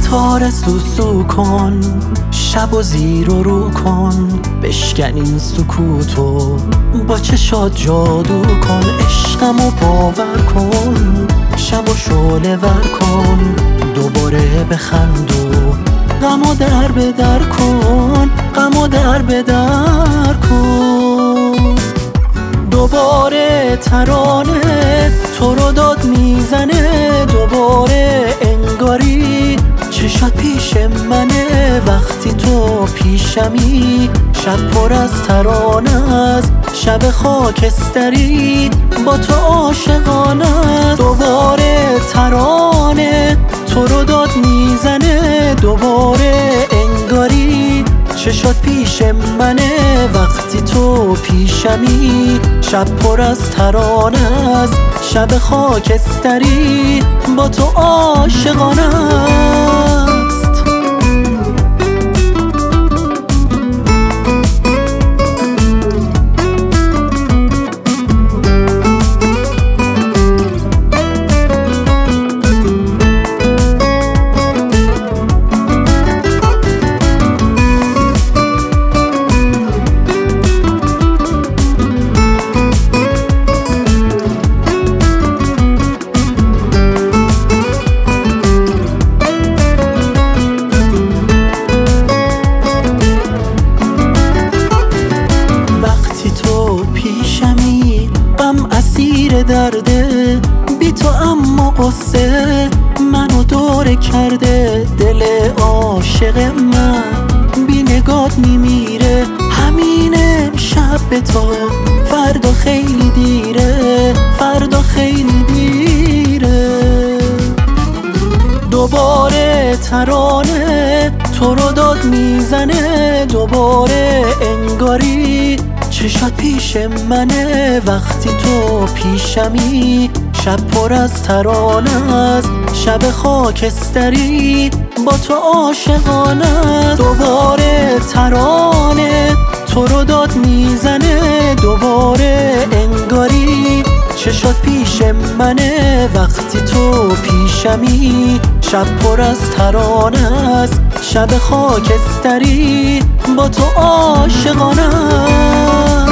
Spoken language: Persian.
ستاره سوسو کن، شب و زیر و رو کن، بشکن این سکوتو با چشات جادو کن. عشقمو باور کن، شب و شعله ور کن، دوباره بخند و غمو در به در کن، غمو در به در کن. دوباره ترانه تو رو داد میزنه، دوباره انگاری چشات پیش منه. وقتی تو پیشمی شب پر از ترانه است، شب خاکستری با تو عاشقانه است. دوباره ترانه تو رو داد میزنه، دوباره انگاری چشات پیش منه. وقتی تو پیشمی شب پر از ترانه است، شب خاکستری با تو عاشقانه است. اسیر درده بی تو، اما قصه منو دوره کرده. دل عاشق من بی نگات میمیره، همین امشب به تو، فردا خیلی دیره، فردا خیلی دیره. دوباره ترانه تو رو داد میزنه، دوباره انگاری چشات پیش منه. وقتی تو پیشمی شب پر از ترانه است، شب خاکستری با تو عاشقانه است. دوباره ترانه تو رو داد میزنه، دوباره انگاری چشات پیش منه. وقتی تو پیشمی شب پر از ترانه است، شب خاکستری با تو عاشقانه است.